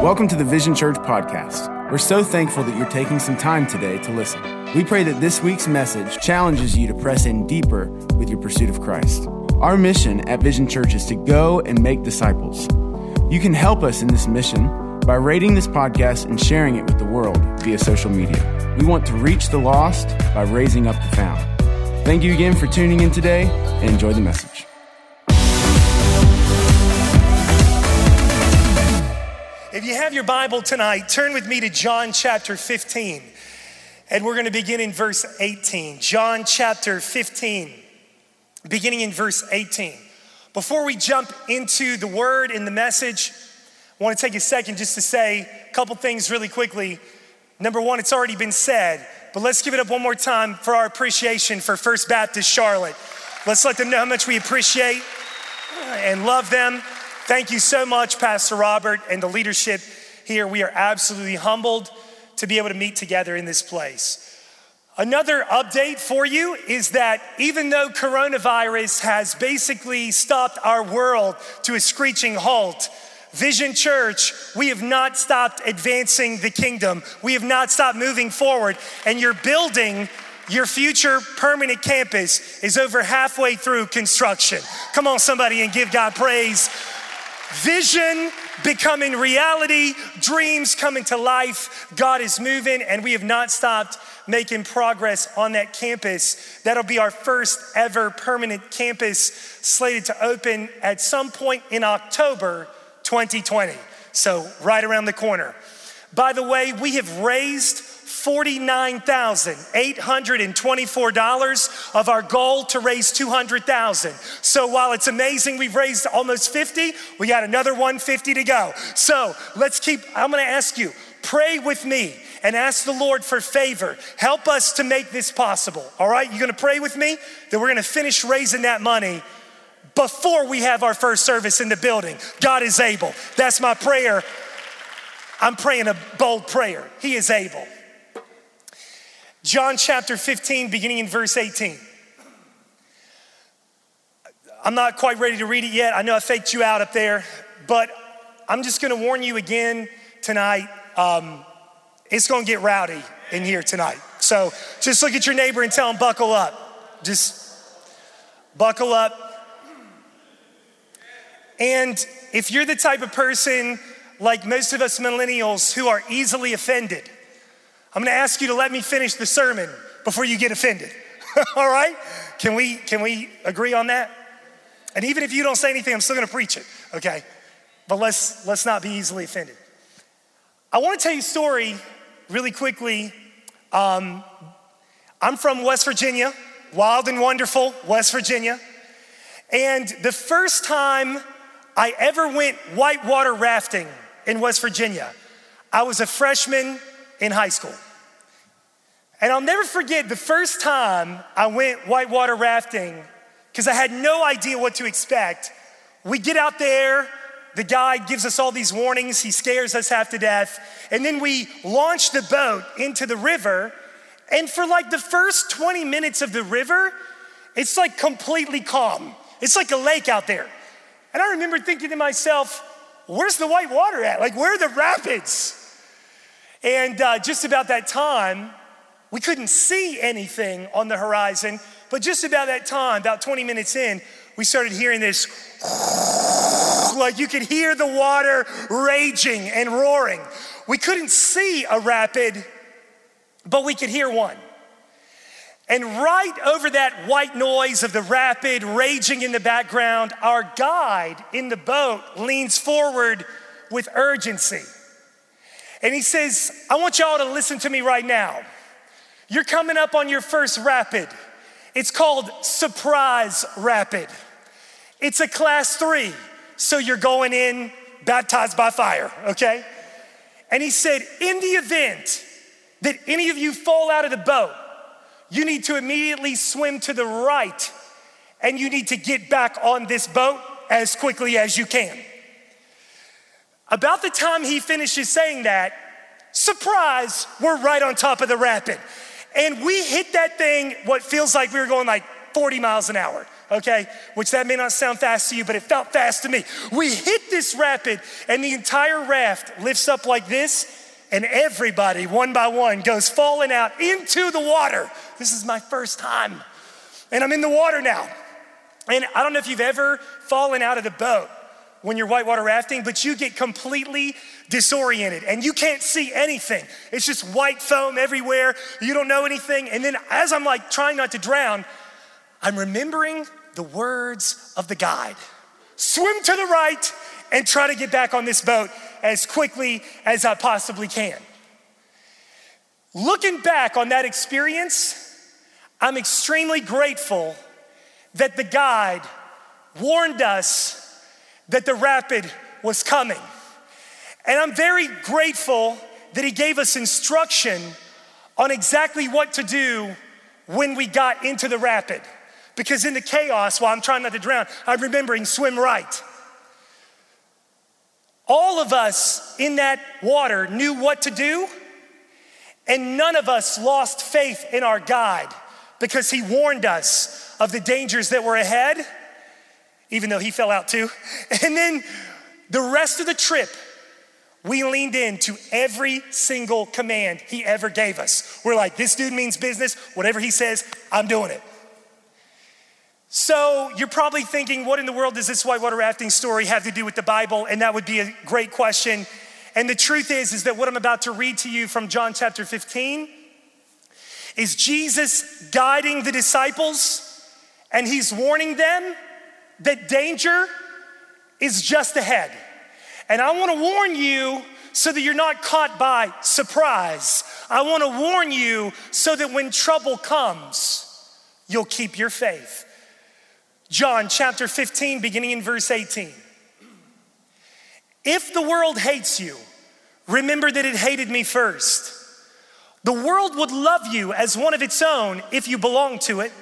Welcome to the Vision Church podcast. We're so thankful that you're taking some time today to listen. We pray that this week's message challenges you to press in deeper with your pursuit of Christ. Our mission at Vision Church is to go and make disciples. You can help us in this mission by rating this podcast and sharing it with the world via social media. We want to reach the lost by raising up the found. Thank you again for tuning in today and enjoy the message. If you have your Bible tonight, turn with me to John chapter 15, and we're going to begin in verse 18. John chapter 15, beginning in verse 18. Before we jump into the word and the message, I want to take a second just to say a couple things really quickly. Number one, it's already been said, but let's give it up one more time for our appreciation for First Baptist Charlotte. Let's let them know how much we appreciate and love them. Thank you so much, Pastor Robert and the leadership here. We are absolutely humbled to be able to meet together in this place. Another update for you is that even though coronavirus has basically stopped our world to a screeching halt, Vision Church, we have not stopped advancing the kingdom. We have not stopped moving forward, and your building, your future permanent campus is over halfway through construction. Come on, somebody, and give God praise. Vision becoming reality, dreams coming to life. God is moving, and we have not stopped making progress on that campus. That'll be our first ever permanent campus, slated to open at some point in October 2020. So right around the corner. By the way, we have raised $49,824 of our goal to raise $200,000. So while it's amazing we've raised almost 50, we got another 150 to go. So I'm gonna ask you, pray with me and ask the Lord for favor. Help us to make this possible, all right? You're gonna pray with me that we're gonna finish raising that money before we have our first service in the building. God is able. That's my prayer. I'm praying a bold prayer. He is able. John chapter 15, beginning in verse 18. I'm not quite ready to read it yet. I know I faked you out up there, but I'm just gonna warn you again tonight. It's gonna get rowdy in here tonight. So just look at your neighbor and tell him, buckle up. Just buckle up. And if you're the type of person like most of us millennials who are easily offended, I'm gonna ask you to let me finish the sermon before you get offended. All right? Can we agree on that? And even if you don't say anything, I'm still gonna preach it, okay? But let's not be easily offended. I wanna tell you a story really quickly. I'm from West Virginia, wild and wonderful West Virginia. And the first time I ever went whitewater rafting in West Virginia, I was a freshman in high school. And I'll never forget the first time I went whitewater rafting, because I had no idea what to expect. We get out there, the guy gives us all these warnings, he scares us half to death, and then we launch the boat into the river, and for like the first 20 minutes of the river, it's like completely calm. It's like a lake out there. And I remember thinking to myself, where's the white water at? Like, where are the rapids? And just about that time, we couldn't see anything on the horizon, but just about that time, about 20 minutes in, we started hearing this, like you could hear the water raging and roaring. We couldn't see a rapid, but we could hear one. And right over that white noise of the rapid raging in the background, our guide in the boat leans forward with urgency. And he says, I want y'all to listen to me right now. You're coming up on your first rapid. It's called Surprise Rapid. It's a class 3, so you're going in baptized by fire, okay? And he said, in the event that any of you fall out of the boat, you need to immediately swim to the right, and you need to get back on this boat as quickly as you can. About the time he finishes saying that, surprise, we're right on top of the rapid. And we hit that thing, what feels like we were going like 40 miles an hour. okay? Which that may not sound fast to you, but it felt fast to me. We hit this rapid and the entire raft lifts up like this and everybody, one by one, goes falling out into the water. This is my first time and I'm in the water now. And I don't know if you've ever fallen out of the boat when you're whitewater rafting, but you get completely disoriented and you can't see anything. It's just white foam everywhere. You don't know anything. And then as I'm like trying not to drown, I'm remembering the words of the guide. Swim to the right and try to get back on this boat as quickly as I possibly can. Looking back on that experience, I'm extremely grateful that the guide warned us that the rapid was coming. And I'm very grateful that he gave us instruction on exactly what to do when we got into the rapid. Because in the chaos, while I'm trying not to drown, I'm remembering swim right. All of us in that water knew what to do, and none of us lost faith in our guide because he warned us of the dangers that were ahead, even though he fell out too. And then the rest of the trip, we leaned into every single command he ever gave us. We're like, this dude means business. Whatever he says, I'm doing it. So you're probably thinking, what in the world does this whitewater rafting story have to do with the Bible? And that would be a great question. And the truth is that what I'm about to read to you from John chapter 15 is Jesus guiding the disciples, and he's warning them that danger is just ahead. And I want to warn you so that you're not caught by surprise. I want to warn you so that when trouble comes, you'll keep your faith. John chapter 15, beginning in verse 18. If the world hates you, remember that it hated me first. The world would love you as one of its own if you belong to it.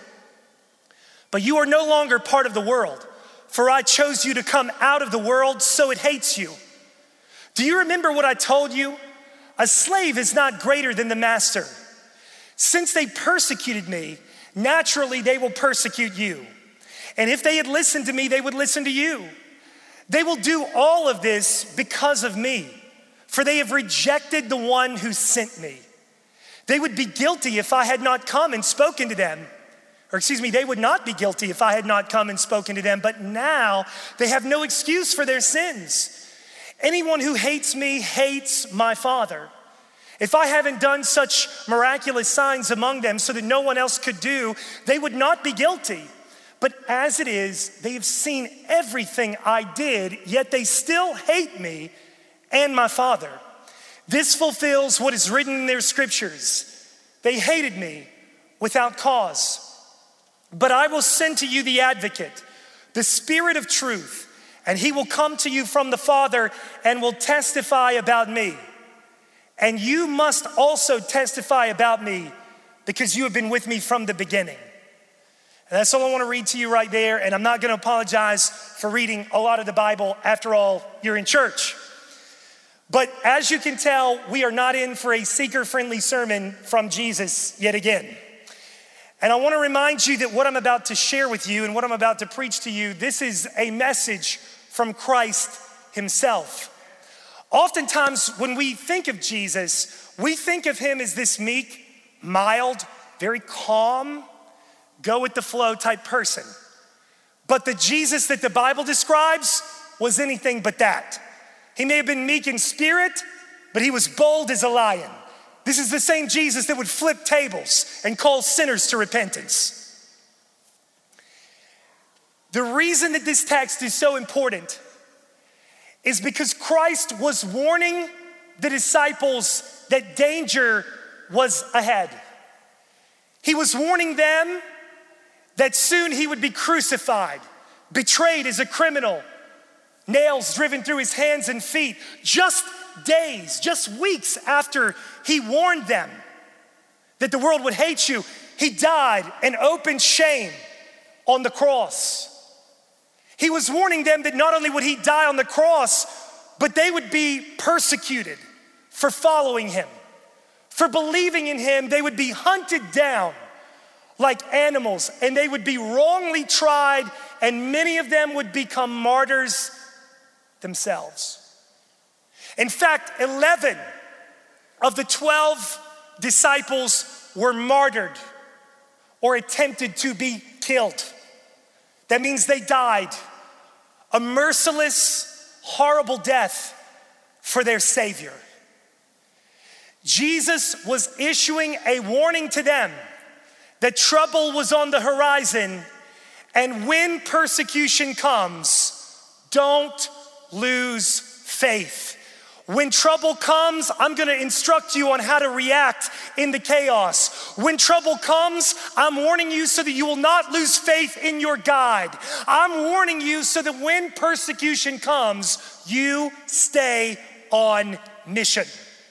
But you are no longer part of the world, for I chose you to come out of the world, so it hates you. Do you remember what I told you? A slave is not greater than the master. Since they persecuted me, naturally they will persecute you. And if they had listened to me, they would listen to you. They will do all of this because of me, for they have rejected the one who sent me. They would be guilty if I had not come and spoken to them. They would not be guilty if I had not come and spoken to them, but now they have no excuse for their sins. Anyone who hates me hates my Father. If I haven't done such miraculous signs among them so that no one else could do, they would not be guilty. But as it is, they have seen everything I did, yet they still hate me and my Father. This fulfills what is written in their scriptures. They hated me without cause. But I will send to you the advocate, the Spirit of truth, and he will come to you from the Father and will testify about me. And you must also testify about me because you have been with me from the beginning. And that's all I want to read to you right there. And I'm not going to apologize for reading a lot of the Bible. After all, you're in church. But as you can tell, we are not in for a seeker-friendly sermon from Jesus yet again. And I want to remind you that what I'm about to share with you and what I'm about to preach to you, this is a message from Christ himself. Oftentimes when we think of Jesus, we think of him as this meek, mild, very calm, go with the flow type person. But the Jesus that the Bible describes was anything but that. He may have been meek in spirit, but he was bold as a lion. This is the same Jesus that would flip tables and call sinners to repentance. The reason that this text is so important is because Christ was warning the disciples that danger was ahead. He was warning them that soon he would be crucified, betrayed as a criminal, nails driven through his hands and feet, just days, just weeks after he warned them that the world would hate you. He died in open shame on the cross. He was warning them that not only would he die on the cross, but they would be persecuted for following him, for believing in him. They would be hunted down. like animals, and they would be wrongly tried, and many of them would become martyrs themselves. In fact, 11 of the 12 disciples were martyred or attempted to be killed. That means they died a merciless, horrible death for their Savior. Jesus was issuing a warning to them that trouble was on the horizon, and when persecution comes, don't lose faith. When trouble comes, I'm gonna instruct you on how to react in the chaos. When trouble comes, I'm warning you so that you will not lose faith in your guide. I'm warning you so that when persecution comes, you stay on mission.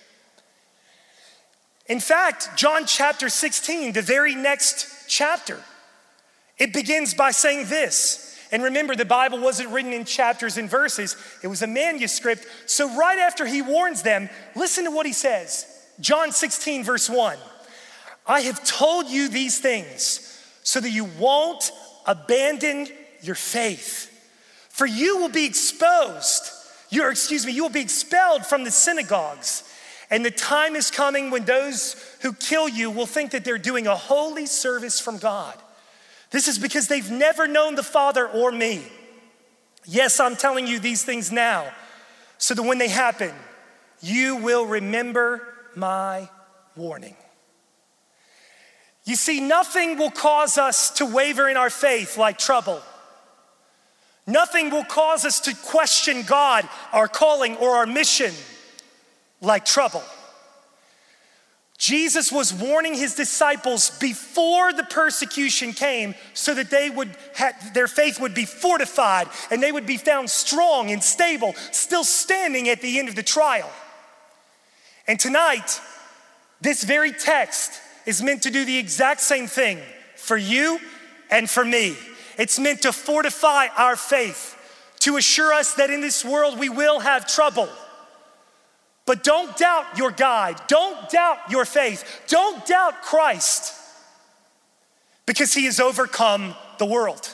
In fact, John chapter 16, the very next chapter, it begins by saying this. And remember, the Bible wasn't written in chapters and verses. It was a manuscript. So right after he warns them, listen to what he says. John 16, verse 1. I have told you these things so that you won't abandon your faith. For you will be exposed. You will be expelled from the synagogues. And the time is coming when those who kill you will think that they're doing a holy service from God. This is because they've never known the Father or me. Yes, I'm telling you these things now, so that when they happen, you will remember my warning. You see, nothing will cause us to waver in our faith like trouble. Nothing will cause us to question God, our calling, or our mission like trouble. Jesus was warning his disciples before the persecution came so that their faith would be fortified and they would be found strong and stable, still standing at the end of the trial. And tonight, this very text is meant to do the exact same thing for you and for me. It's meant to fortify our faith, to assure us that in this world we will have trouble. But don't doubt your guide. Don't doubt your faith. Don't doubt Christ, because he has overcome the world.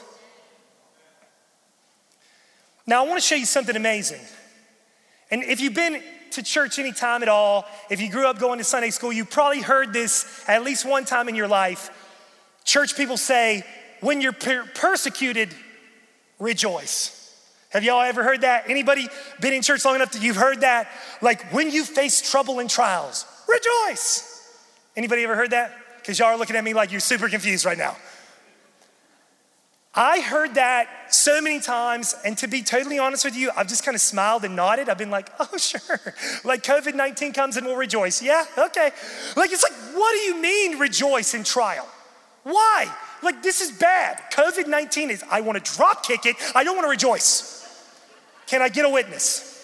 Now, I want to show you something amazing. And if you've been to church any time at all, if you grew up going to Sunday school, you probably heard this at least one time in your life. Church people say, when you're persecuted, rejoice. Have y'all ever heard that? Anybody been in church long enough that you've heard that? Like, when you face trouble and trials, rejoice. Anybody ever heard that? Because y'all are looking at me like you're super confused right now. I heard that so many times, and to be totally honest with you, I've just kind of smiled and nodded. I've been like, oh, sure. Like, COVID-19 comes and we'll rejoice. Yeah, okay. Like, it's like, what do you mean rejoice in trial? Why? Like, this is bad. COVID-19 is, I want to drop kick it. I don't want to rejoice. Can I get a witness?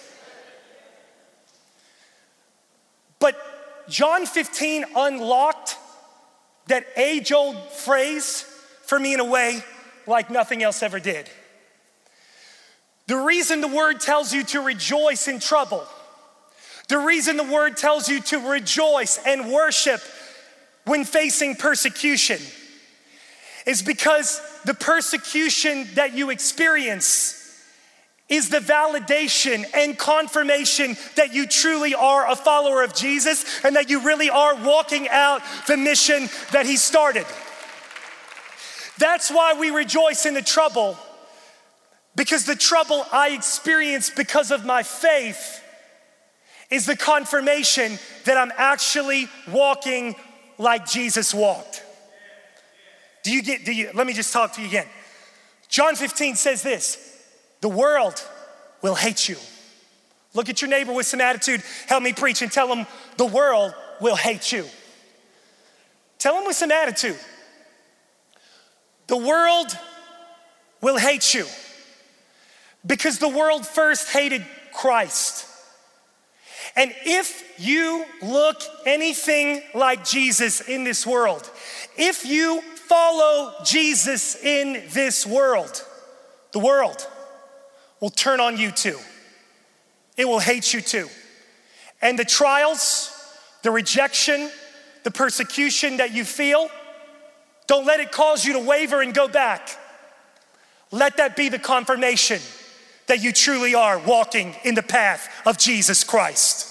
But John 15 unlocked that age-old phrase for me in a way like nothing else ever did. The reason the word tells you to rejoice in trouble, the reason the word tells you to rejoice and worship when facing persecution, is because the persecution that you experience is the validation and confirmation that you truly are a follower of Jesus and that you really are walking out the mission that he started. That's why we rejoice in the trouble, because the trouble I experience because of my faith is the confirmation that I'm actually walking like Jesus walked. Let me just talk to you again. John 15 says this: the world will hate you. Look at your neighbor with some attitude. Help me preach and tell them the world will hate you. Tell them with some attitude. The world will hate you because the world first hated Christ. And if you look anything like Jesus in this world, if you follow Jesus in this world, the world will turn on you too. It will hate you too. And the trials, the rejection, the persecution that you feel, Don't let it cause you to waver and go back. Let that be the confirmation that you truly are walking in the path of Jesus Christ.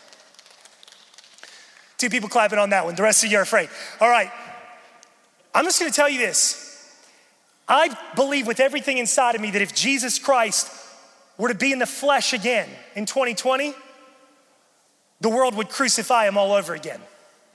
2 people clapping on that one. The rest of you are afraid. All right. I'm just going to tell you this. I believe with everything inside of me that if Jesus Christ were to be in the flesh again in 2020, the world would crucify him all over again.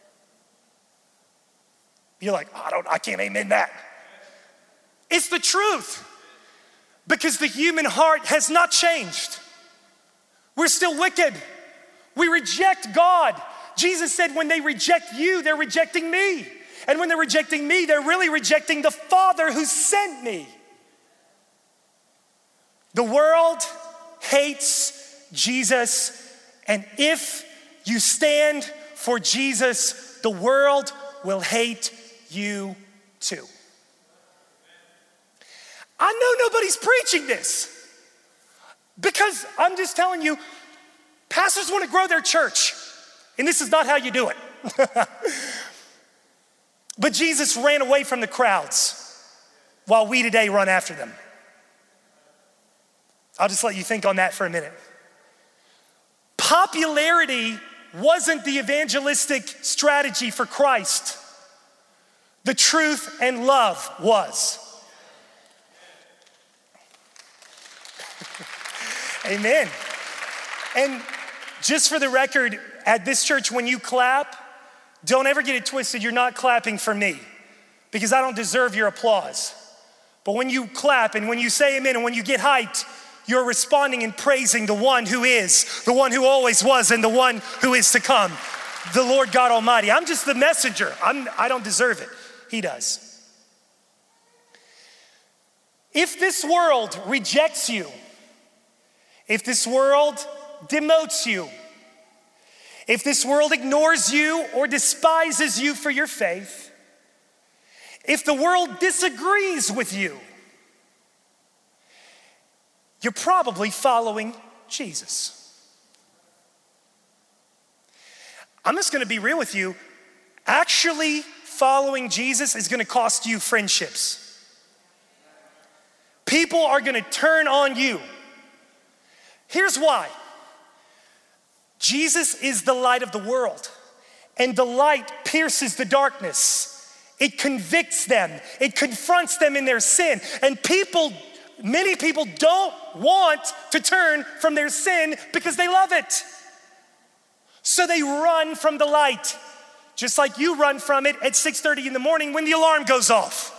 You're like, I can't amen that. It's the truth. Because the human heart has not changed. We're still wicked. We reject God. Jesus said when they reject you, they're rejecting me. And when they're rejecting me, they're really rejecting the Father who sent me. The world hates Jesus, and if you stand for Jesus, the world will hate you too. I know nobody's preaching this because I'm just telling you, pastors want to grow their church, and this is not how you do it. But Jesus ran away from the crowds while we today run after them. I'll just let you think on that for a minute. Popularity wasn't the evangelistic strategy for Christ. The truth and love was. Amen. And just for the record, at this church, when you clap, don't ever get it twisted. You're not clapping for me because I don't deserve your applause. But when you clap and when you say amen and when you get hyped, you're responding and praising the one who is, the one who always was, and the one who is to come, the Lord God Almighty. I'm just the messenger. I don't deserve it. He does. If this world rejects you, if this world demotes you, if this world ignores you or despises you for your faith, if the world disagrees with you, you're probably following Jesus. I'm just gonna be real with you. Actually following Jesus is gonna cost you friendships. People are gonna turn on you. Here's why. Jesus is the light of the world, and the light pierces the darkness. It convicts them. It confronts them in their sin. And many people don't want to turn from their sin because they love it. So they run from the light, just like you run from it at 6:30 in the morning when the alarm goes off.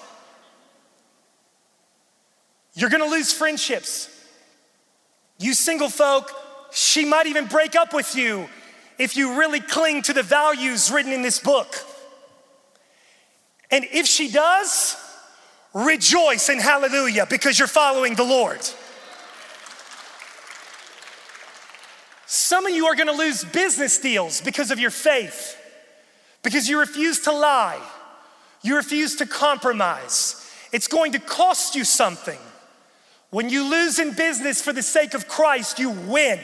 You're gonna lose friendships. You single folk, she might even break up with you if you really cling to the values written in this book. And if she does, rejoice and hallelujah because you're following the Lord. Some of you are gonna lose business deals because of your faith, because you refuse to lie, you refuse to compromise. It's going to cost you something. When you lose in business for the sake of Christ, you win.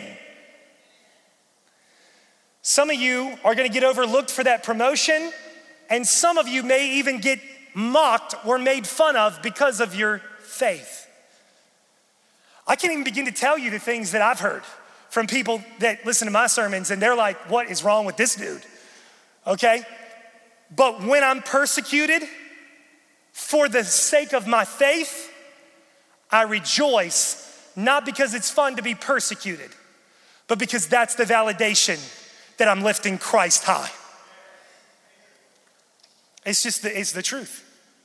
Some of you are gonna get overlooked for that promotion, and some of you may even get mocked or made fun of because of your faith. I can't even begin to tell you the things that I've heard from people that listen to my sermons and they're like, what is wrong with this dude? Okay? But when I'm persecuted for the sake of my faith, I rejoice, not because it's fun to be persecuted, but because that's the validation that I'm lifting Christ high. It's the truth.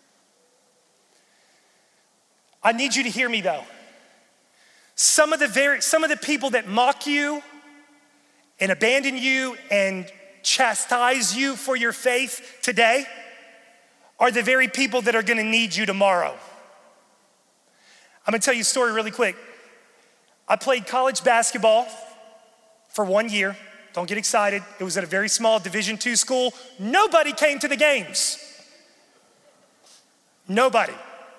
I need you to hear me though. Some of the people that mock you and abandon you and chastise you for your faith today are the very people that are gonna need you tomorrow. I'm gonna tell you a story really quick. I played college basketball for 1 year. Don't get excited. It was at a very small Division II school. Nobody came to the games. Nobody.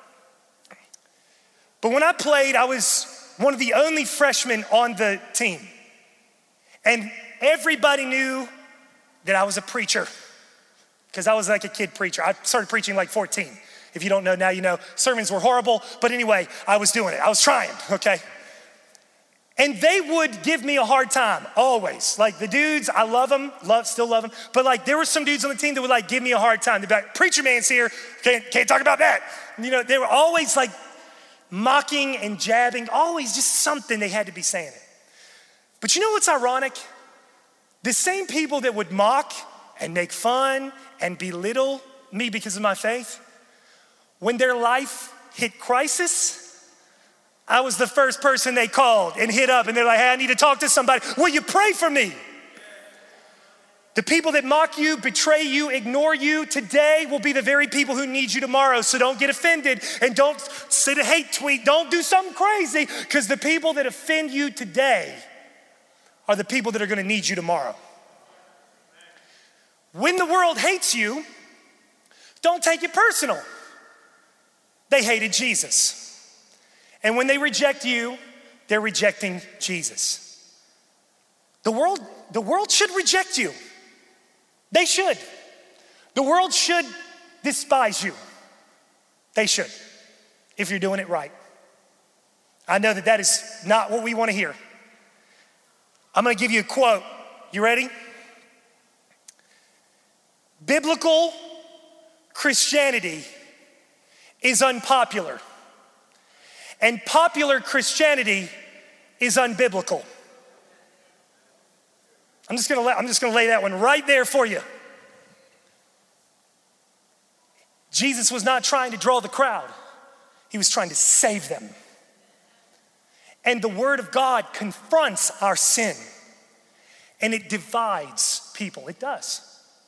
But when I played, I was one of the only freshmen on the team. And everybody knew that I was a preacher. because I was like a kid preacher. I started preaching like 14. If you don't know now, you know. Sermons were horrible, but anyway, I was doing it. I was trying, okay? And they would give me a hard time, always. Like the dudes, I love them, still love them. But like there were some dudes on the team that would like give me a hard time. They'd be like, preacher man's here, can't talk about that. You know, they were always like mocking and jabbing, always just something they had to be saying it. But you know what's ironic? The same people that would mock and make fun and belittle me because of my faith, when their life hit crisis, I was the first person they called and hit up, and they're like, hey, I need to talk to somebody. Will you pray for me? The people that mock you, betray you, ignore you today will be the very people who need you tomorrow. So don't get offended and don't send a hate tweet. Don't do something crazy, because the people that offend you today are the people that are gonna need you tomorrow. When the world hates you, don't take it personal. They hated Jesus. And when they reject you, they're rejecting Jesus. The world should reject you. They should. The world should despise you. They should, if you're doing it right. I know that is not what we want to hear. I'm going to give you a quote. You ready? Biblical Christianity is unpopular, and popular Christianity is unbiblical. I'm just gonna lay that one right there for you. Jesus was not trying to draw the crowd. He was trying to save them. And the Word of God confronts our sin, and it divides people. It does.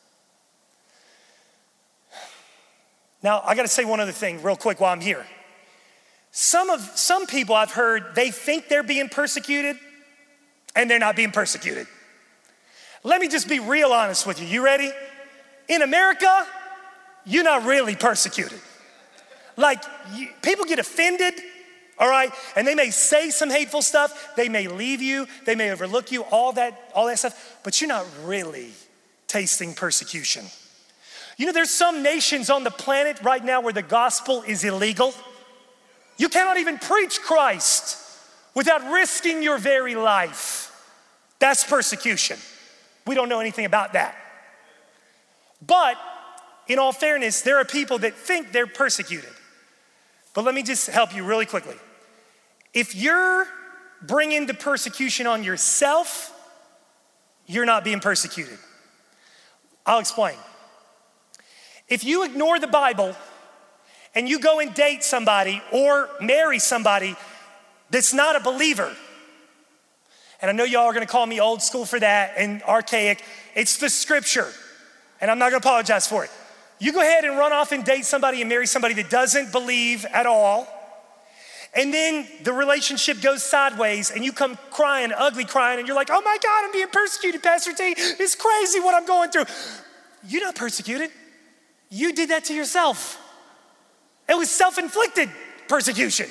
Now, I gotta say one other thing real quick while I'm here. Some people I've heard, they think they're being persecuted and they're not being persecuted. Let me just be real honest with you. You ready? In America, you're not really persecuted. Like, people get offended, all right? And they may say some hateful stuff. They may leave you. They may overlook you, all that stuff. But you're not really tasting persecution. You know, there's some nations on the planet right now where the gospel is illegal. You cannot even preach Christ without risking your very life. That's persecution. We don't know anything about that. But in all fairness, there are people that think they're persecuted. But let me just help you really quickly. If you're bringing the persecution on yourself, you're not being persecuted. I'll explain. If you ignore the Bible and you go and date somebody or marry somebody that's not a believer, and I know y'all are gonna call me old school for that and archaic, it's the scripture, and I'm not gonna apologize for it. You go ahead and run off and date somebody and marry somebody that doesn't believe at all, and then the relationship goes sideways and you come crying, ugly crying, and you're like, oh my God, I'm being persecuted, Pastor T. It's crazy what I'm going through. You're not persecuted. You did that to yourself. It was self-inflicted persecution.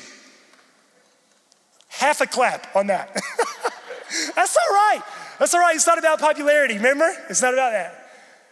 Half a clap on that. That's all right. That's all right. It's not about popularity, remember? It's not about that.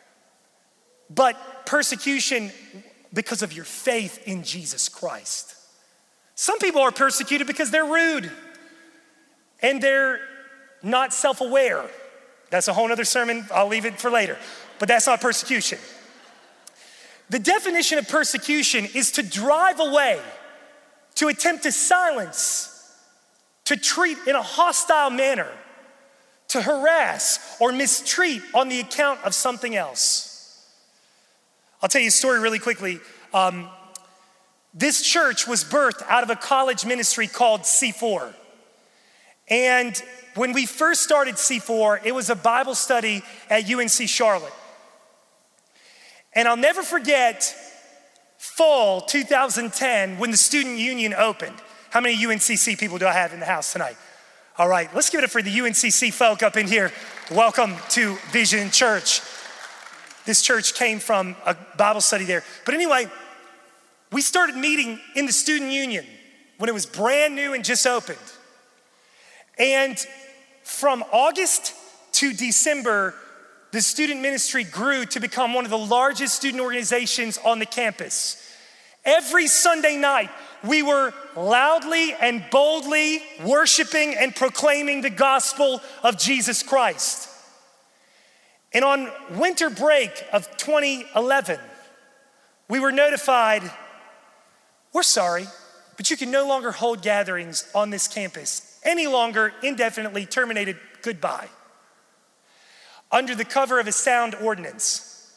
But persecution because of your faith in Jesus Christ. Some people are persecuted because they're rude and they're not self-aware. That's a whole nother sermon. I'll leave it for later. But that's not persecution. The definition of persecution is to drive away, to attempt to silence, to treat in a hostile manner, to harass or mistreat on the account of something else. I'll tell you a story really quickly. This church was birthed out of a college ministry called C4. And when we first started C4, it was a Bible study at UNC Charlotte. And I'll never forget fall 2010 when the student union opened. How many UNCC people do I have in the house tonight? All right, let's give it up for the UNCC folk up in here. Welcome to Vision Church. This church came from a Bible study there. But anyway, we started meeting in the student union when it was brand new and just opened. And from August to December the student ministry grew to become one of the largest student organizations on the campus. Every Sunday night, we were loudly and boldly worshiping and proclaiming the gospel of Jesus Christ. And on winter break of 2011, we were notified, we're sorry, but you can no longer hold gatherings on this campus any longer, indefinitely terminated, goodbye. Under the cover of a sound ordinance.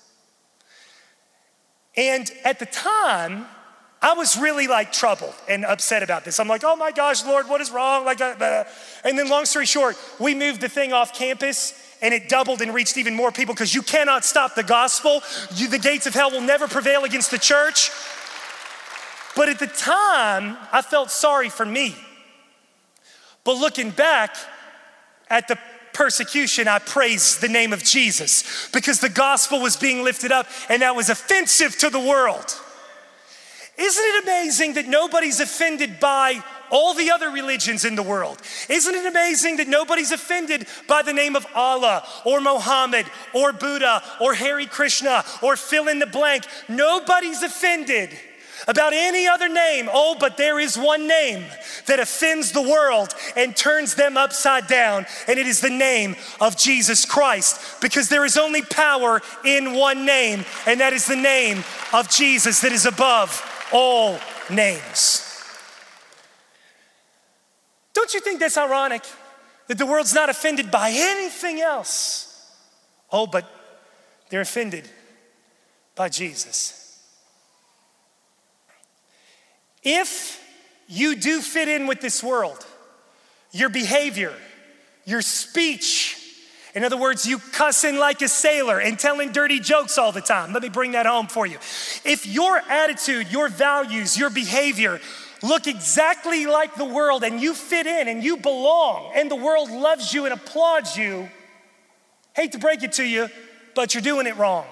And at the time, I was really troubled and upset about this. I'm like, oh my gosh, Lord, what is wrong? And then long story short, we moved the thing off campus and it doubled and reached even more people because you cannot stop the gospel. The gates of hell will never prevail against the church. But at the time, I felt sorry for me. But looking back at the persecution, I praise the name of Jesus because the gospel was being lifted up and that was offensive to the world. Isn't it amazing that nobody's offended by all the other religions in the world? Isn't it amazing that nobody's offended by the name of Allah or Muhammad or Buddha or Hare Krishna or fill in the blank? Nobody's offended about any other name. Oh, but there is one name that offends the world and turns them upside down, and it is the name of Jesus Christ, because there is only power in one name, and that is the name of Jesus that is above all names. Don't you think that's ironic that the world's not offended by anything else? Oh, but they're offended by Jesus. If you do fit in with this world, your behavior, your speech, in other words, you cussing like a sailor and telling dirty jokes all the time. Let me bring that home for you. If your attitude, your values, your behavior look exactly like the world and you fit in and you belong and the world loves you and applauds you, hate to break it to you, but you're doing it wrong.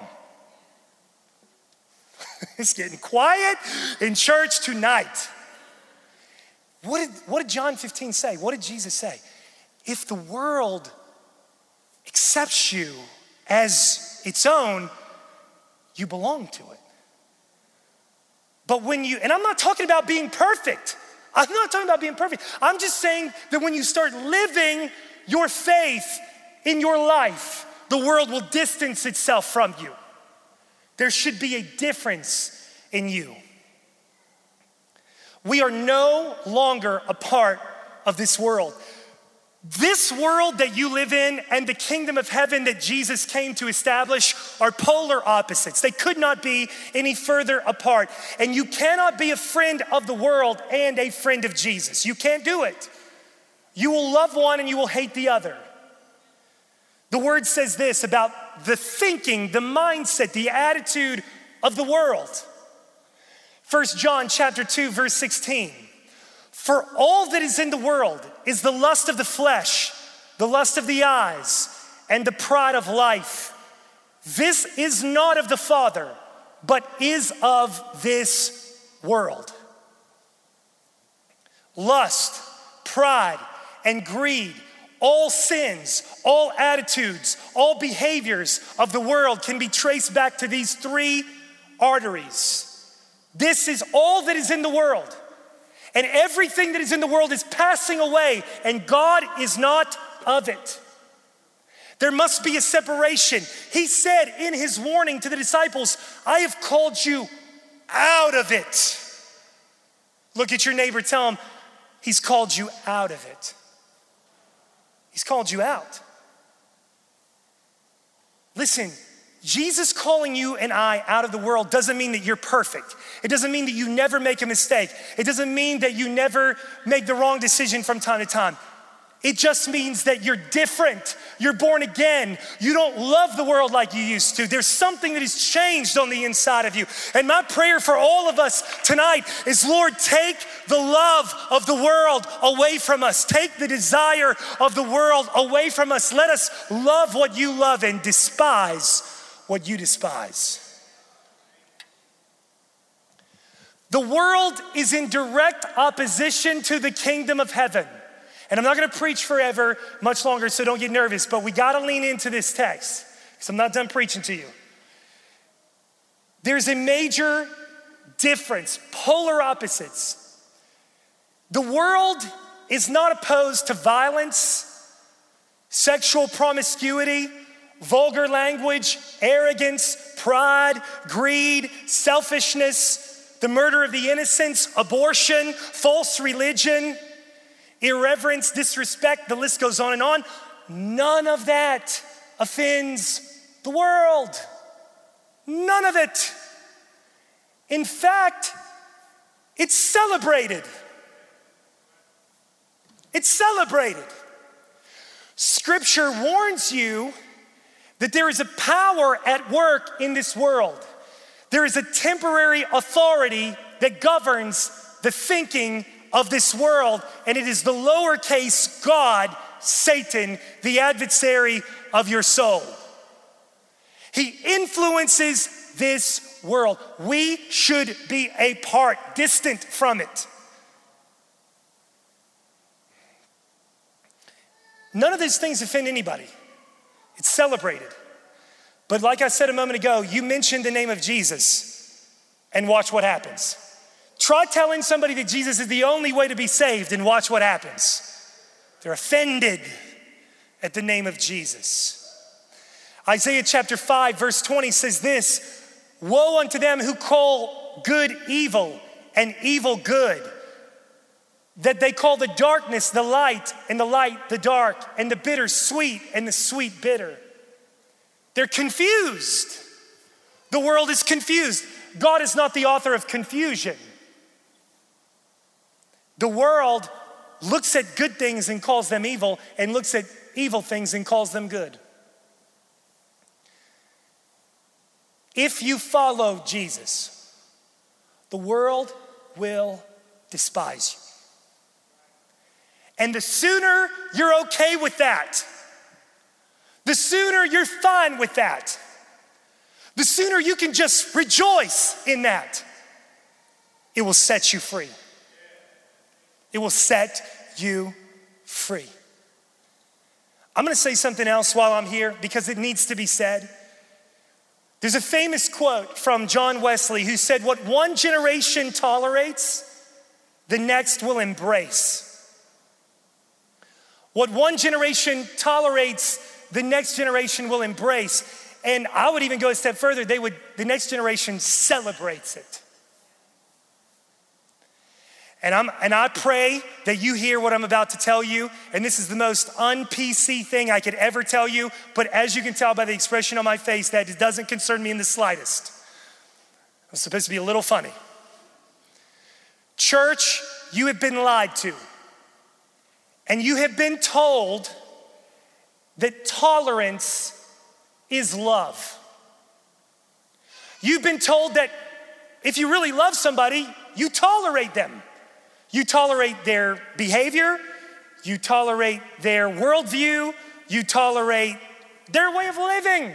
It's getting quiet in church tonight. What did John 15 say? What did Jesus say? If the world accepts you as its own, you belong to it. But when you, and I'm not talking about being perfect. I'm not talking about being perfect. I'm just saying that when you start living your faith in your life, the world will distance itself from you. There should be a difference in you. We are no longer a part of this world. This world that you live in and the kingdom of heaven that Jesus came to establish are polar opposites. They could not be any further apart. And you cannot be a friend of the world and a friend of Jesus. You can't do it. You will love one and you will hate the other. The word says this about the thinking, the mindset, the attitude of the world. 1 John chapter 2, verse 16. For all that is in the world is the lust of the flesh, the lust of the eyes, and the pride of life. This is not of the Father, but is of this world. Lust, pride, and greed, all sins, all attitudes, all behaviors of the world can be traced back to these three arteries. This is all that is in the world. And everything that is in the world is passing away, and God is not of it. There must be a separation. He said in his warning to the disciples, I have called you out of it. Look at your neighbor, tell him, he's called you out of it. He's called you out. Listen, Jesus calling you and I out of the world doesn't mean that you're perfect. It doesn't mean that you never make a mistake. It doesn't mean that you never make the wrong decision from time to time. It just means that you're different. You're born again. You don't love the world like you used to. There's something that has changed on the inside of you. And my prayer for all of us tonight is, Lord, take the love of the world away from us. Take the desire of the world away from us. Let us love what you love and despise what you despise. The world is in direct opposition to the kingdom of heaven. And I'm not gonna preach forever, much longer, so don't get nervous, but we gotta lean into this text. because I'm not done preaching to you. There's a major difference, polar opposites. The world is not opposed to violence, sexual promiscuity, vulgar language, arrogance, pride, greed, selfishness, the murder of the innocents, abortion, false religion, irreverence, disrespect, the list goes on and on. None of that offends the world. None of it. In fact, it's celebrated. It's celebrated. Scripture warns you that there is a power at work in this world. There is a temporary authority that governs the thinking of this world, and it is the lowercase God, Satan, the adversary of your soul. He influences this world. We should be apart, distant from it. None of these things offend anybody. It's celebrated. But like I said a moment ago, you mention the name of Jesus and watch what happens. Try telling somebody that Jesus is the only way to be saved and watch what happens. They're offended at the name of Jesus. Isaiah chapter 5 verse 20 says this, "Woe unto them who call good evil and evil good, that they call the darkness the light and the light the dark and the bitter sweet and the sweet bitter." They're confused. The world is confused. God is not the author of confusion. The world looks at good things and calls them evil, and looks at evil things and calls them good. If you follow Jesus, the world will despise you. And the sooner you're okay with that, the sooner you're fine with that, the sooner you can just rejoice in that, it will set you free. It will set you free. I'm gonna say something else while I'm here because it needs to be said. There's a famous quote from John Wesley who said, "What one generation tolerates, the next will embrace." What one generation tolerates, the next generation will embrace. And I would even go a step further, the next generation celebrates it. And I pray that you hear what I'm about to tell you, and this is the most un-PC thing I could ever tell you, but as you can tell by the expression on my face, that it doesn't concern me in the slightest. I'm supposed to be a little funny. Church, you have been lied to. And you have been told that tolerance is love. You've been told that if you really love somebody, you tolerate them. You tolerate their behavior, you tolerate their worldview, you tolerate their way of living.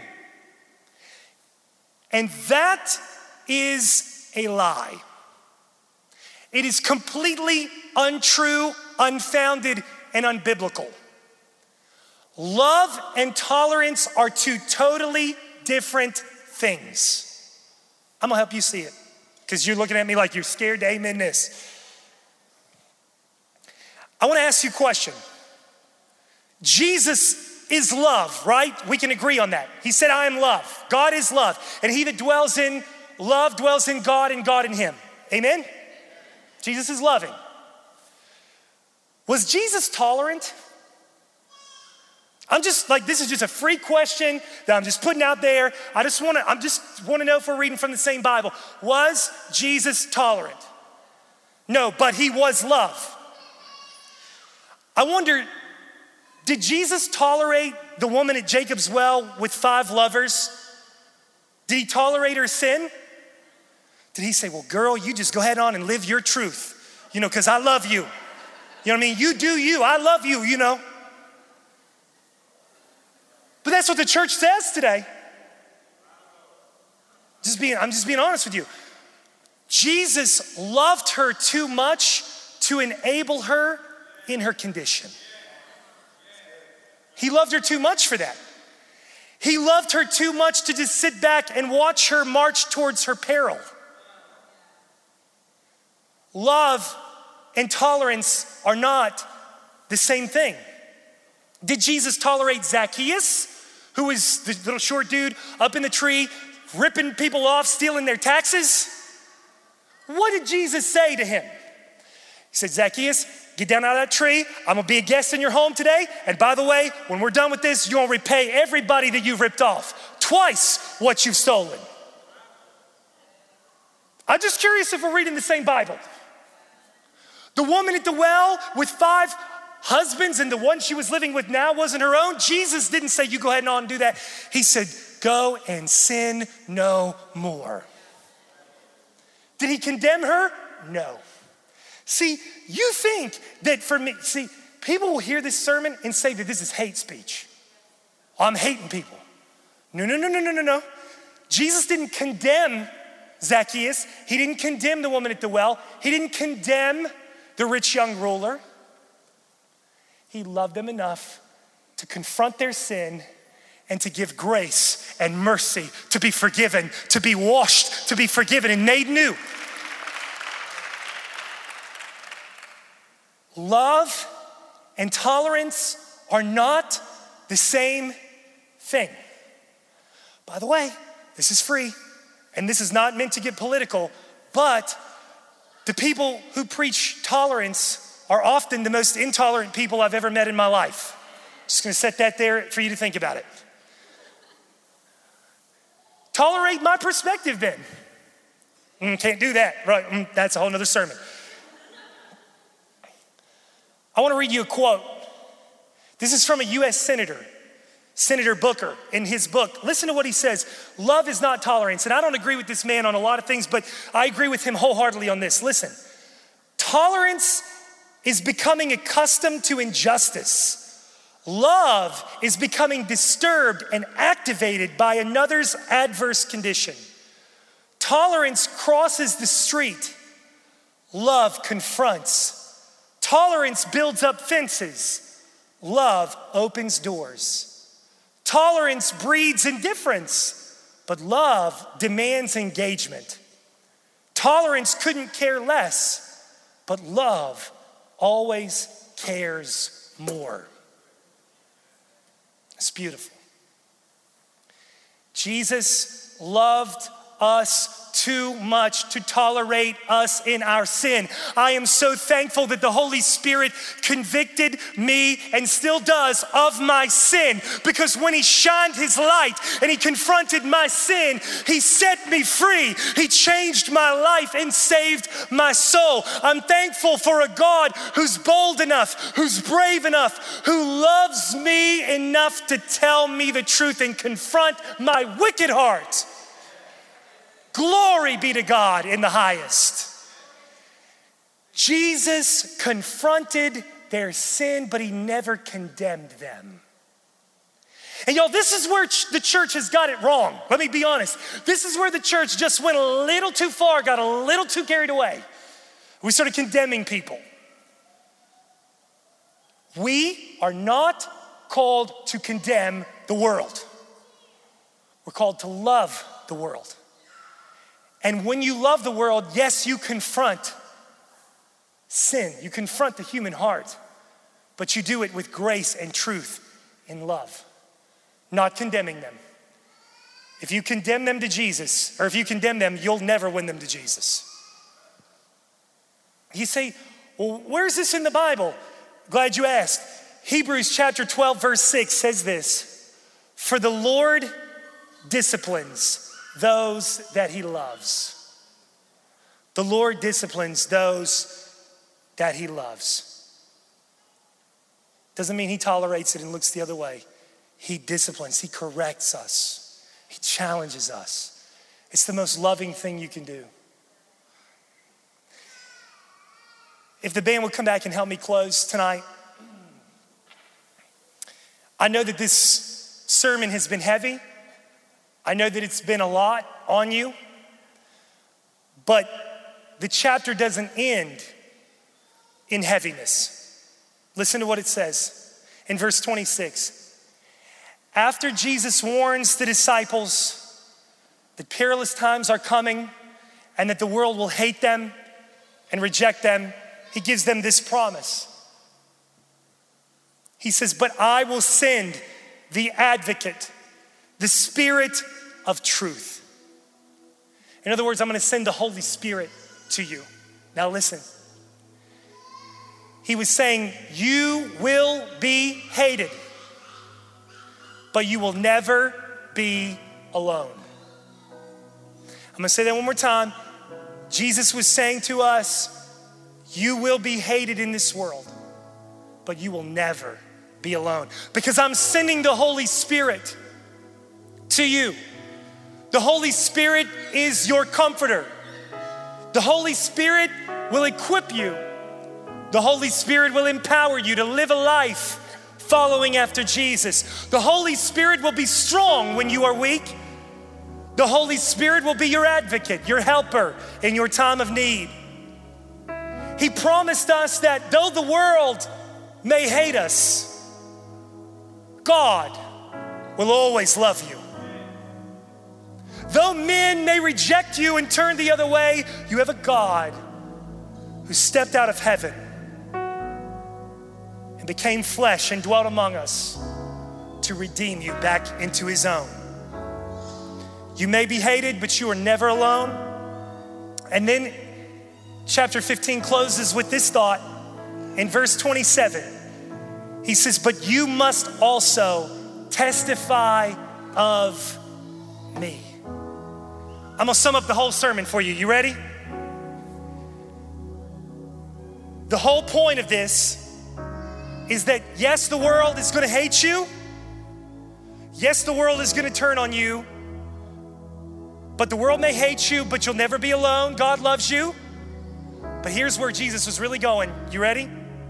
And that is a lie. It is completely untrue, unfounded, and unbiblical. Love and tolerance are two totally different things. I'm gonna help you see it because you're looking at me like you're scared to amen this. I wanna ask you a question. Jesus is love, right? We can agree on that. He said, "I am love." God is love. And he that dwells in love dwells in God and God in him. Amen? Jesus is loving. Was Jesus tolerant? This is just a free question that I'm just putting out there. I just want to know if we're reading from the same Bible. Was Jesus tolerant? No, but he was love. I wonder, did Jesus tolerate the woman at Jacob's well with 5 lovers? Did he tolerate her sin? Did he say, "Well, girl, you just go ahead on and live your truth, because I love you. You know what I mean? You do you, I love you, But that's what the church says today. I'm just being honest with you. Jesus loved her too much to enable her in her condition. He loved her too much for that. He loved her too much to just sit back and watch her march towards her peril. Love and tolerance are not the same thing. Did Jesus tolerate Zacchaeus, who was the little short dude up in the tree, ripping people off, stealing their taxes? What did Jesus say to him? He said, Zacchaeus, get down out of that tree. I'm gonna be a guest in your home today. And by the way, when we're done with this, you're gonna repay everybody that you've ripped off. Twice what you've stolen. I'm just curious if we're reading the same Bible. The woman at the well with 5 husbands and the one she was living with now wasn't her own. Jesus didn't say, you go ahead and do that. He said, go and sin no more. Did he condemn her? No. See, you think that people will hear this sermon and say that this is hate speech. I'm hating people. No. Jesus didn't condemn Zacchaeus. He didn't condemn the woman at the well. He didn't condemn the rich young ruler. He loved them enough to confront their sin and to give grace and mercy, to be forgiven, to be washed, to be forgiven and made new. Love and tolerance are not the same thing. By the way, this is free, and this is not meant to get political, but the people who preach tolerance are often the most intolerant people I've ever met in my life. Just gonna set that there for you to think about it. Tolerate my perspective then. Can't do that, right? That's a whole nother sermon. I wanna read you a quote. This is from a US senator, Senator Booker, in his book. Listen to what he says. Love is not tolerance. And I don't agree with this man on a lot of things, but I agree with him wholeheartedly on this. Listen, tolerance is becoming accustomed to injustice. Love is becoming disturbed and activated by another's adverse condition. Tolerance crosses the street. Love confronts. Tolerance builds up fences. Love opens doors. Tolerance breeds indifference, but love demands engagement. Tolerance couldn't care less, but love always cares more. It's beautiful. Jesus loved us too much to tolerate us in our sin. I am so thankful that the Holy Spirit convicted me and still does of my sin, because when he shined his light and he confronted my sin, he set me free. He changed my life and saved my soul. I'm thankful for a God who's bold enough, who's brave enough, who loves me enough to tell me the truth and confront my wicked heart. Glory be to God in the highest. Jesus confronted their sin, but he never condemned them. And y'all, this is where the church has got it wrong. Let me be honest. This is where the church just went a little too far, got a little too carried away. We started condemning people. We are not called to condemn the world. We're called to love the world. And when you love the world, yes, you confront sin. You confront the human heart, but you do it with grace and truth in love, not condemning them. If you condemn them to Jesus, or if you condemn them, you'll never win them to Jesus. You say, well, where's this in the Bible? Glad you asked. Hebrews chapter 12, verse 6 says this: for the Lord disciplines those that he loves. The Lord disciplines those that he loves. Doesn't mean he tolerates it and looks the other way. He disciplines, he corrects us, he challenges us. It's the most loving thing you can do. If the band would come back and help me close tonight. I know that this sermon has been heavy. I know that it's been a lot on you, but the chapter doesn't end in heaviness. Listen to what it says in verse 26. After Jesus warns the disciples that perilous times are coming and that the world will hate them and reject them, he gives them this promise. He says, but I will send the advocate, the Spirit of truth. In other words, I'm gonna send the Holy Spirit to you. Now listen. He was saying, you will be hated, but you will never be alone. I'm gonna say that one more time. Jesus was saying to us, you will be hated in this world, but you will never be alone, because I'm sending the Holy Spirit to you. The Holy Spirit is your comforter. The Holy Spirit will equip you. The Holy Spirit will empower you to live a life following after Jesus. The Holy Spirit will be strong when you are weak. The Holy Spirit will be your advocate, your helper in your time of need. He promised us that though the world may hate us, God will always love you. Though men may reject you and turn the other way, you have a God who stepped out of heaven and became flesh and dwelt among us to redeem you back into his own. You may be hated, but you are never alone. And then chapter 15 closes with this thought in verse 27. He says, but you must also testify of me. I'm gonna sum up the whole sermon for you. You ready? The whole point of this is that yes, the world is gonna hate you. Yes, the world is gonna turn on you. But the world may hate you, but you'll never be alone. God loves you. But here's where Jesus was really going. You ready?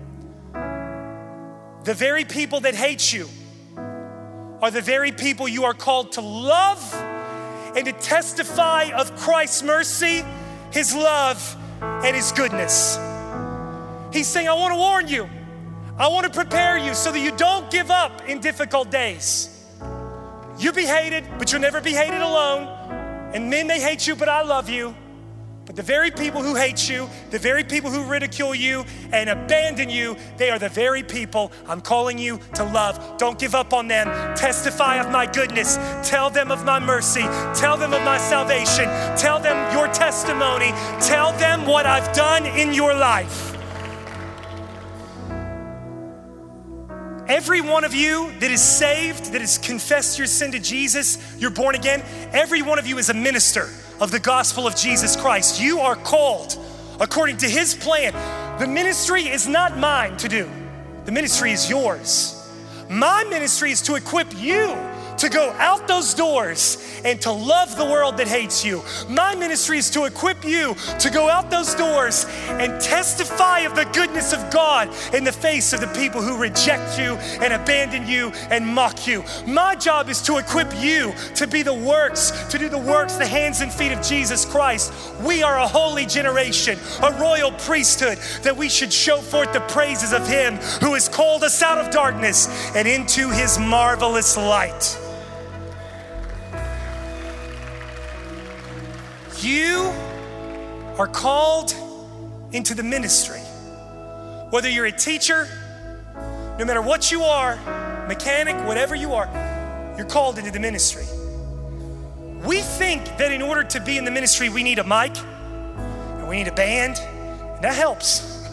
The very people that hate you are the very people you are called to love and to testify of Christ's mercy, his love, and his goodness. He's saying, I want to warn you. I want to prepare you so that you don't give up in difficult days. You'll be hated, but you'll never be hated alone. And men may hate you, but I love you. But the very people who hate you, the very people who ridicule you and abandon you, they are the very people I'm calling you to love. Don't give up on them. Testify of my goodness. Tell them of my mercy. Tell them of my salvation. Tell them your testimony. Tell them what I've done in your life. Every one of you that is saved, that has confessed your sin to Jesus, you're born again, every one of you is a minister of the gospel of Jesus Christ. You are called according to his plan. The ministry is not mine to do. The ministry is yours. My ministry is to equip you to go out those doors and to love the world that hates you. My ministry is to equip you to go out those doors and testify of the goodness of God in the face of the people who reject you and abandon you and mock you. My job is to equip you to be the works, to do the works, the hands and feet of Jesus Christ. We are a holy generation, a royal priesthood, that we should show forth the praises of him who has called us out of darkness and into his marvelous light. You are called into the ministry. Whether you're a teacher, no matter what you are, mechanic, whatever you are, you're called into the ministry. We think that in order to be in the ministry, we need a mic and we need a band, and that helps.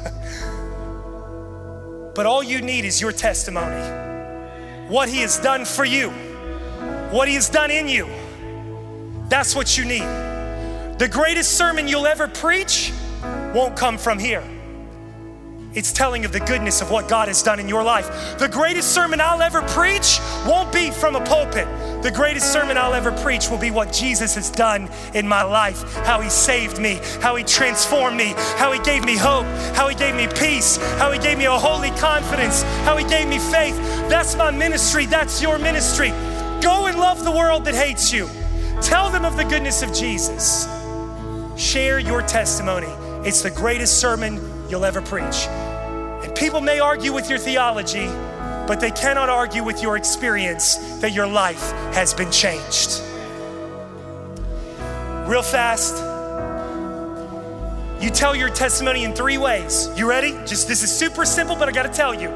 But all you need is your testimony. What he has done for you, what he has done in you, that's what you need. The greatest sermon you'll ever preach won't come from here. It's telling of the goodness of what God has done in your life. The greatest sermon I'll ever preach won't be from a pulpit. The greatest sermon I'll ever preach will be what Jesus has done in my life, how he saved me, how he transformed me, how he gave me hope, how he gave me peace, how he gave me a holy confidence, how he gave me faith. That's my ministry. That's your ministry. Go and love the world that hates you. Tell them of the goodness of Jesus. Share your testimony. It's the greatest sermon you'll ever preach. And people may argue with your theology, but they cannot argue with your experience that your life has been changed. Real fast, you tell your testimony in 3 ways. You ready? This is super simple, but I gotta tell you.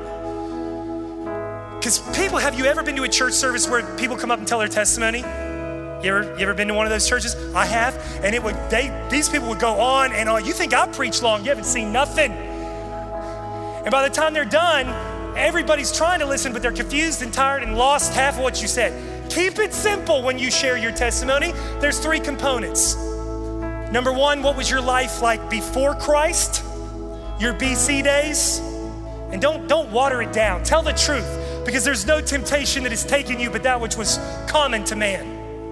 Because have you ever been to a church service where people come up and tell their testimony? You ever been to one of those churches? I have, and these people would go on and on. You think I preach long, you haven't seen nothing. And by the time they're done, everybody's trying to listen, but they're confused and tired and lost half of what you said. Keep it simple when you share your testimony. There's 3 components. Number 1, what was your life like before Christ? Your BC days? And don't water it down. Tell the truth, because there's no temptation that has taken you but that which was common to man.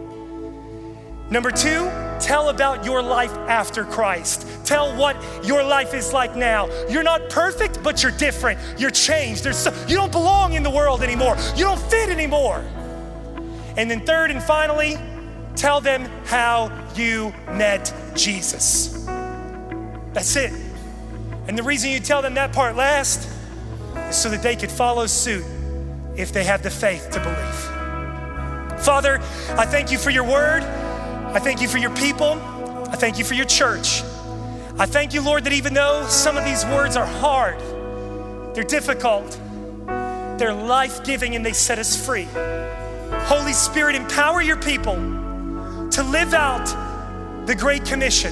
Number 2, tell about your life after Christ. Tell what your life is like now. You're not perfect, but you're different. You're changed. You don't belong in the world anymore. You don't fit anymore. And then 3rd and finally, tell them how you met Jesus. That's it. And the reason you tell them that part last is so that they could follow suit if they have the faith to believe. Father, I thank you for your word. I thank you for your people. I thank you for your church. I thank you, Lord, that even though some of these words are hard, they're difficult, they're life-giving and they set us free. Holy Spirit, empower your people to live out the Great Commission.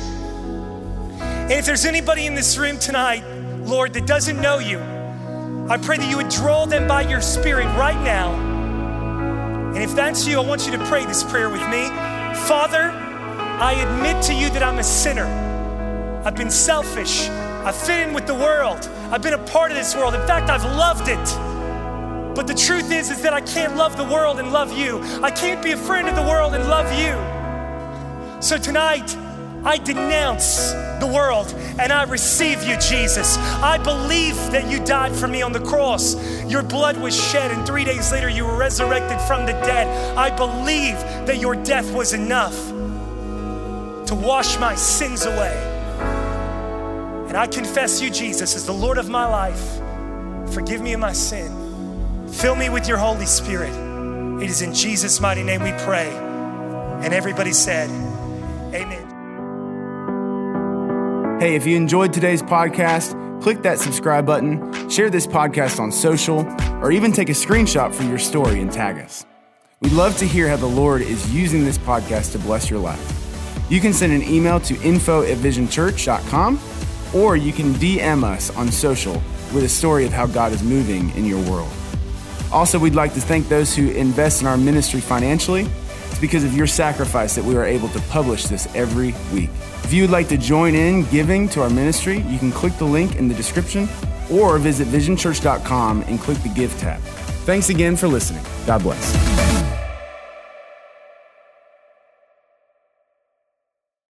And if there's anybody in this room tonight, Lord, that doesn't know you, I pray that you would draw them by your Spirit right now. And if that's you, I want you to pray this prayer with me. Father, I admit to you that I'm a sinner. I've been selfish. I fit in with the world. I've been a part of this world. In fact, I've loved it. But the truth is that I can't love the world and love you. I can't be a friend of the world and love you. So tonight, I denounce the world and I receive you, Jesus. I believe that you died for me on the cross. Your blood was shed and 3 days later you were resurrected from the dead. I believe that your death was enough to wash my sins away. And I confess you, Jesus, as the Lord of my life. Forgive me of my sin. Fill me with your Holy Spirit. It is in Jesus' mighty name we pray. And everybody said, amen. Hey, if you enjoyed today's podcast, click that subscribe button, share this podcast on social, or even take a screenshot for your story and tag us. We'd love to hear how the Lord is using this podcast to bless your life. You can send an email to info@visionchurch.com, or you can DM us on social with a story of how God is moving in your world. Also, we'd like to thank those who invest in our ministry financially. It's because of your sacrifice that we are able to publish this every week. If you would like to join in giving to our ministry, you can click the link in the description or visit visionchurch.com and click the Give tab. Thanks again for listening. God bless.